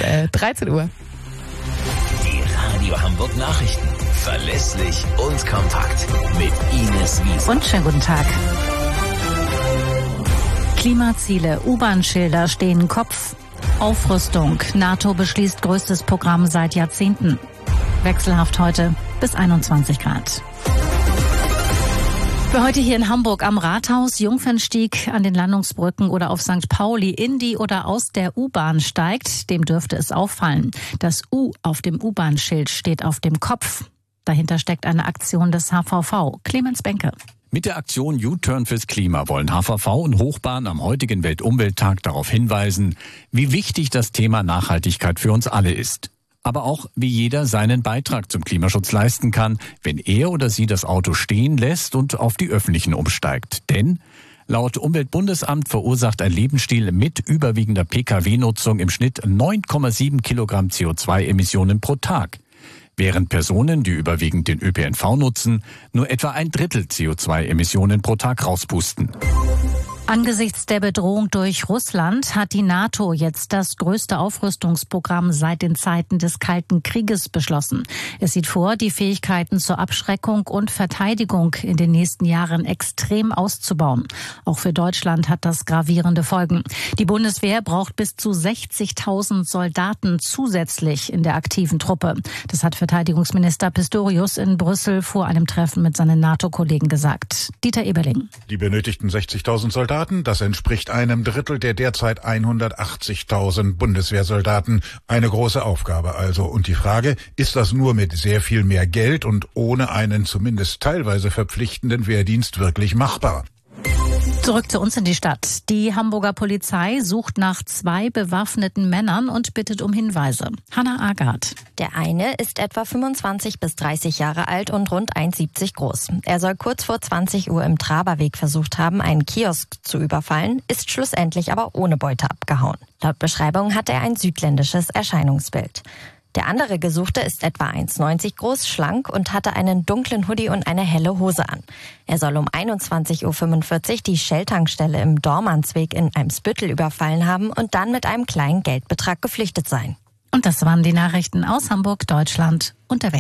13 Uhr. Die Radio Hamburg Nachrichten. Verlässlich und kompakt. Mit Ines Wiese. Und schönen guten Tag. Klimaziele, U-Bahn-Schilder stehen Kopf. Aufrüstung. NATO beschließt größtes Programm seit Jahrzehnten. Wechselhaft heute bis 21 Grad. Für heute hier in Hamburg am Rathaus, Jungfernstieg, an den Landungsbrücken oder auf St. Pauli in die oder aus der U-Bahn steigt, dem dürfte es auffallen. Das U auf dem U-Bahn-Schild steht auf dem Kopf. Dahinter steckt eine Aktion des HVV. Clemens Benke. Mit der Aktion U-Turn fürs Klima wollen HVV und Hochbahn am heutigen Weltumwelttag darauf hinweisen, wie wichtig das Thema Nachhaltigkeit für uns alle ist. Aber auch, wie jeder seinen Beitrag zum Klimaschutz leisten kann, wenn er oder sie das Auto stehen lässt und auf die öffentlichen umsteigt. Denn laut Umweltbundesamt verursacht ein Lebensstil mit überwiegender Pkw-Nutzung im Schnitt 9,7 Kilogramm CO2-Emissionen pro Tag. Während Personen, die überwiegend den ÖPNV nutzen, nur etwa 1/3 CO2-Emissionen pro Tag rauspusten. Angesichts der Bedrohung durch Russland hat die NATO jetzt das größte Aufrüstungsprogramm seit den Zeiten des Kalten Krieges beschlossen. Es sieht vor, die Fähigkeiten zur Abschreckung und Verteidigung in den nächsten Jahren extrem auszubauen. Auch für Deutschland hat das gravierende Folgen. Die Bundeswehr braucht bis zu 60.000 Soldaten zusätzlich in der aktiven Truppe. Das hat Verteidigungsminister Pistorius in Brüssel vor einem Treffen mit seinen NATO-Kollegen gesagt. Dieter Eberling. Die benötigten 60.000 Soldaten, das entspricht 1/3 der derzeit 180.000 Bundeswehrsoldaten. Eine große Aufgabe also. Und die Frage, ist das nur mit sehr viel mehr Geld und ohne einen zumindest teilweise verpflichtenden Wehrdienst wirklich machbar? Zurück zu uns in die Stadt. Die Hamburger Polizei sucht nach 2 bewaffneten Männern und bittet um Hinweise. Hannah Agard. Der eine ist etwa 25 bis 30 Jahre alt und rund 1,70 groß. Er soll kurz vor 20 Uhr im Traberweg versucht haben, einen Kiosk zu überfallen, ist schlussendlich aber ohne Beute abgehauen. Laut Beschreibung hat er ein südländisches Erscheinungsbild. Der andere Gesuchte ist etwa 1,90 groß, schlank und hatte einen dunklen Hoodie und eine helle Hose an. Er soll um 21.45 Uhr die Shell-Tankstelle im Dormansweg in Eimsbüttel überfallen haben und dann mit einem kleinen Geldbetrag geflüchtet sein. Und das waren die Nachrichten aus Hamburg, Deutschland und der Welt.